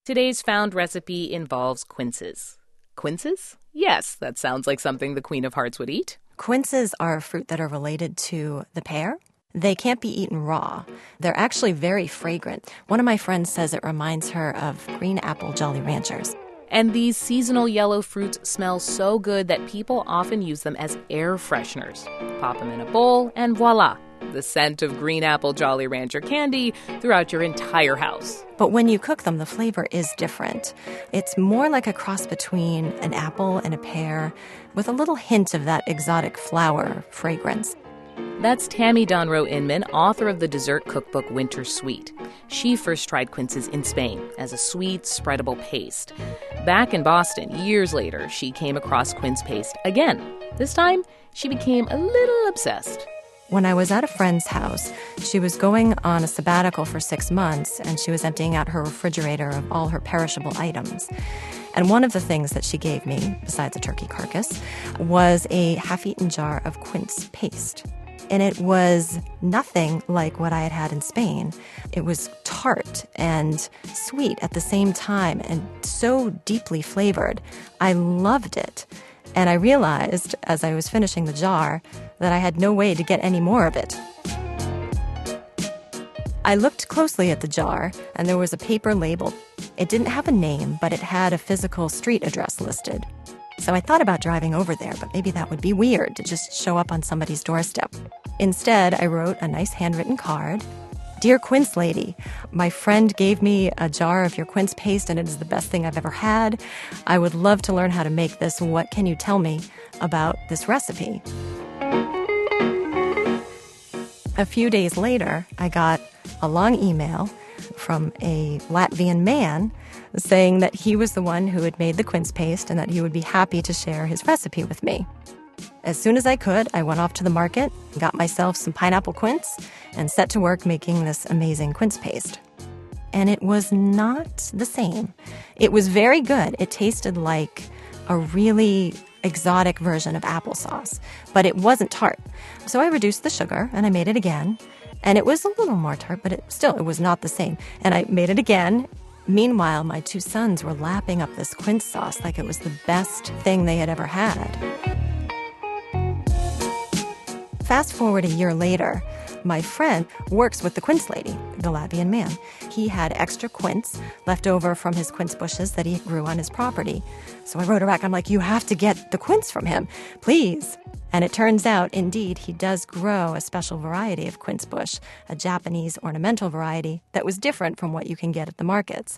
Today's found recipe involves quinces. Quinces? Yes, that sounds like something the Queen of Hearts would eat. Quinces are a fruit that are related to the pear. They can't be eaten raw. They're actually very fragrant. One of my friends says it reminds her of green apple Jolly Ranchers. And these seasonal yellow fruits smell so good that people often use them as air fresheners. Pop them in a bowl and voila, the scent of green apple Jolly Rancher candy throughout your entire house. But when you cook them, the flavor is different. It's more like a cross between an apple and a pear with a little hint of that exotic flower fragrance. That's Tammy Donroe Inman, author of the dessert cookbook Winter Sweet. She first tried quinces in Spain as a sweet, spreadable paste. Back in Boston, years later, she came across quince paste again. This time, she became a little obsessed. When I was at a friend's house, she was going on a sabbatical for 6 months, and she was emptying out her refrigerator of all her perishable items. And one of the things that she gave me, besides a turkey carcass, was a half-eaten jar of quince paste. And it was nothing like what I had had in Spain. It was tart and sweet at the same time and so deeply flavored. I loved it. And I realized, as I was finishing the jar, that I had no way to get any more of it. I looked closely at the jar, and there was a paper label. It didn't have a name, but it had a physical street address listed. So I thought about driving over there, but maybe that would be weird to just show up on somebody's doorstep. Instead, I wrote a nice handwritten card. Dear Quince Lady, my friend gave me a jar of your quince paste, and it is the best thing I've ever had. I would love to learn how to make this. What can you tell me about this recipe? A few days later, I got a long email from a Latvian man saying that he was the one who had made the quince paste and that he would be happy to share his recipe with me. As soon as I could, I went off to the market, got myself some pineapple quince, and set to work making this amazing quince paste. And it was not the same. It was very good. It tasted like a really exotic version of applesauce, but it wasn't tart. So I reduced the sugar and I made it again. And it was a little more tart, but it was not the same. And I made it again. Meanwhile, my 2 sons were lapping up this quince sauce like it was the best thing they had ever had. Fast forward a year later, my friend works with the quince lady, the Latvian man. He had extra quince left over from his quince bushes that he grew on his property. So I wrote her back. I'm like, you have to get the quince from him, please. And it turns out, indeed, he does grow a special variety of quince bush, a Japanese ornamental variety that was different from what you can get at the markets.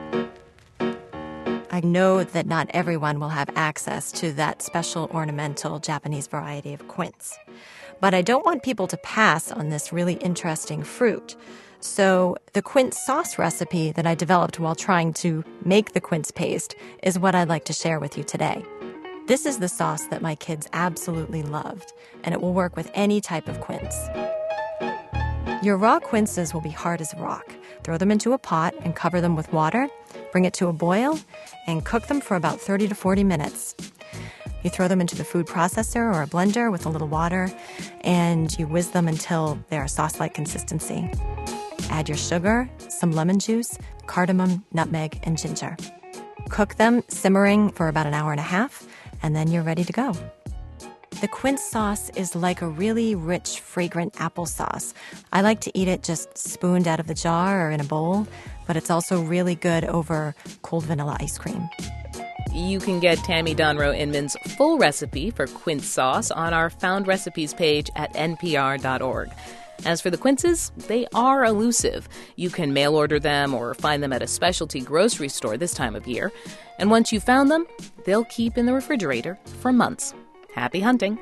I know that not everyone will have access to that special ornamental Japanese variety of quince. But I don't want people to pass on this really interesting fruit. So the quince sauce recipe that I developed while trying to make the quince paste is what I'd like to share with you today. This is the sauce that my kids absolutely loved, and it will work with any type of quince. Your raw quinces will be hard as rock. Throw them into a pot and cover them with water, bring it to a boil, and cook them for about 30 to 40 minutes. You throw them into the food processor or a blender with a little water, and you whiz them until they're a sauce-like consistency. Add your sugar, some lemon juice, cardamom, nutmeg, and ginger. Cook them simmering for about an hour and a half, and then you're ready to go. The quince sauce is like a really rich, fragrant applesauce. I like to eat it just spooned out of the jar or in a bowl, but it's also really good over cold vanilla ice cream. You can get Tammy Donroe Inman's full recipe for quince sauce on our Found Recipes page at npr.org. As for the quinces, they are elusive. You can mail order them or find them at a specialty grocery store this time of year. And once you've found them, they'll keep in the refrigerator for months. Happy hunting.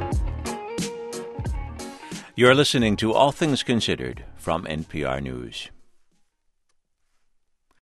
You're listening to All Things Considered from NPR News.